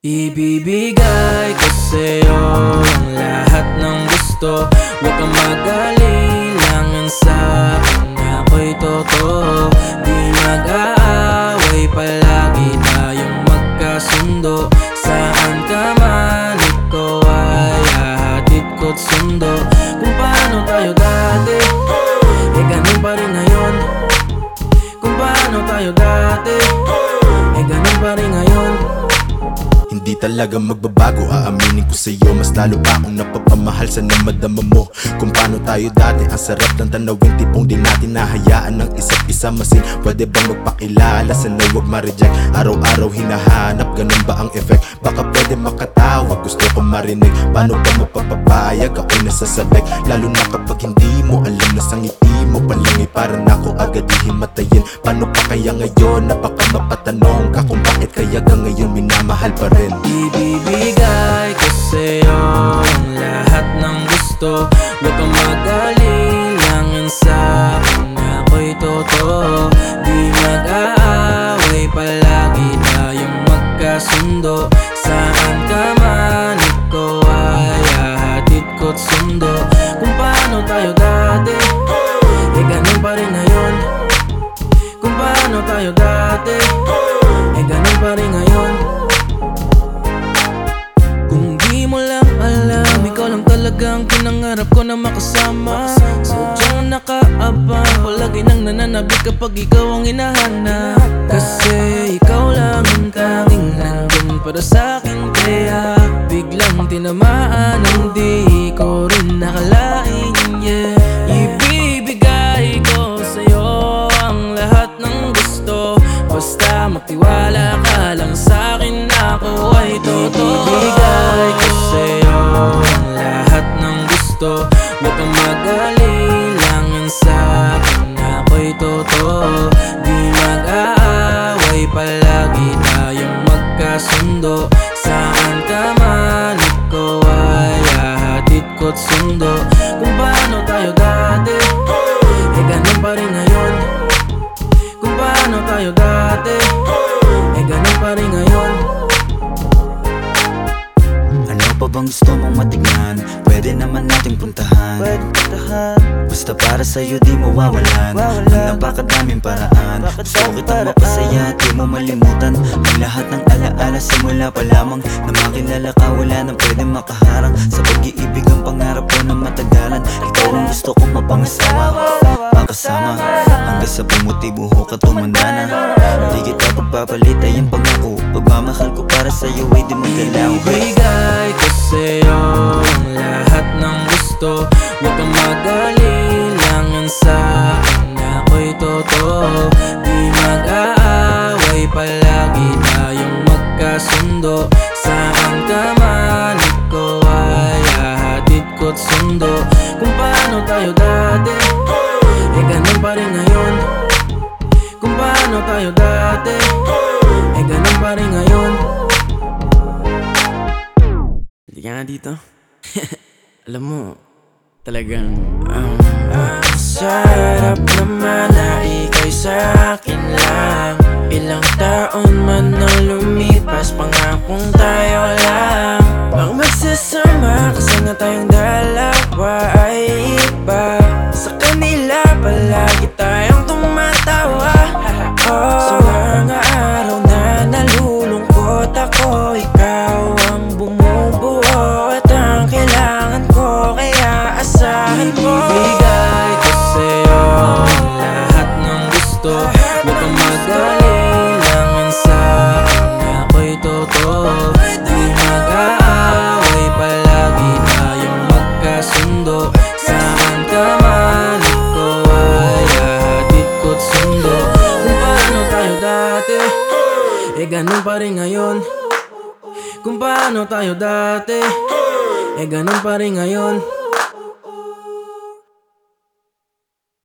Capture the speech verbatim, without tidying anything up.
Ibibigay ko sa'yo ang lahat ng gusto. Huwag kang mag-alilangan sa akin, ako'y totoo. Di mag-aaway, palagi tayong magkasundo. Saan ka man, ikaw ay hahatid ko't sundo. Kung paano tayo dati, eh ganun pa rin ngayon. Kung paano tayo dati, eh ganun pa rin ngayon. Hindi talaga magbabago, aaminin ko sa'yo. Mas lalo pa akong napapamahal, sana madama mo kung paano tayo dati. Ang sarap ng tanawin, tipong di natin nahayaan ng isa't isa masin. Pwede bang magpakilala, sana wag ma-reject. Araw-araw hinahanap, ganun ba ang effect? Baka pwede makatawag, gusto ko marinig. Paano ba mapapapayag, ako'y nasasabik. Lalo na kapag hindi mo alam na sa ngiti mo palangi, parang ako agad ihimatayin. Paano pa kaya ngayon, napaka mapatanong ka kung bakit kaya ka ngayon minamahal pa rin. Ibibigay ko sa'yo ang lahat ng gusto. Huwag kang mag-alilangan sa akin, ako'y totoo. Di mag-aaway, palagi tayong magkasundo. Saan ka man, ikaw ay hahatid ko't sundo. Kung paano tayo dati, eh ganun pa rin ngayon. Kung paano tayo dati, eh ganun pa rin ngayon. Kung di mo lang alam, ikaw lang talagang pinangarap ko na makasama. Sadyang nakaabang, palagi nang nananabik kapag ikaw ang hinahanap. Kasi ikaw lang ang tanging nandun para sa'kin. Kaya biglang tinamaan, hindi ko rin nakalain, yeah. Ibibigay ko sa'yo ang lahat ng gusto. Basta magtiwala ka lang sa'kin, ako ay totoo. Ibibigay ko sa'yo ang lahat ng gusto. Huwag kang mag-alilangan sa akin, ako'y totoo. Di mag-aaway, palagi tayong magkasundo. Saan ka man, ikaw ay hahatid ko't sundo. Kung paano tayo dati, eh ganun pa rin ngayon. Kung paano tayo dati, eh ganun pa rin ngayon. Ano pa bang gusto mong matignan? Pwede naman nating puntahan. Pwede puntahan. Basta para sa'yo di mawawalan. Ang napakadaming paraan. Gusto kitang mapasaya, di mo malimutan ang lahat ng alaala simula pa lamang. Na makilala ka, wala nang pwede makaharang. Sa pag-iibig ang pangarap ko na matagalan. Ikaw ang gusto kong mapangasawa, makasama hanggang sa pumuti-buho ka tumanda na. Di kita pagpapalit ay ang pangako. Pagmamahal ko para sa'yo ay di magalaw. Ibibigay ko sa'yo ang lahat ng gusto. Huwag kang mag-alilangan sa akin, ako'y totoo. Di mag-aaway, palagi tayong magkasundo. Saan ka man, ikaw ay hahatid ko't sundo. Kung paano tayo dati, eh ganun pa rin ngayon. Kung paano tayo dati, eh ganun pa rin ngayon. Hindi ka nga dito. Alam mo, talagang um, ang sarap naman na ikaw'y sa'kin lang. Ilang taon man nang lumipas, pangakong tayo lang. Pag magsasama, kasi nga tayong dalawa ay iba. Sa kanila palagi tayong tumatawa. Oh, sa mga araw na nalulungkot ako, ikaw ang bumubuo at ang kailangan ko, kaya asahan mo. Ibibigay ko sa'yo ang lahat ng gusto. Huwag kang mag-alilangan sa akin, ako'y totoo. Di mag-aaway, palagi tayong magkasundo. Saan ka man, ikaw ay hahatid ko't sundo. Kung paano tayo dati, eh ganun pa rin ngayon. Kung paano tayo dati, eh ganun pa rin ngayon.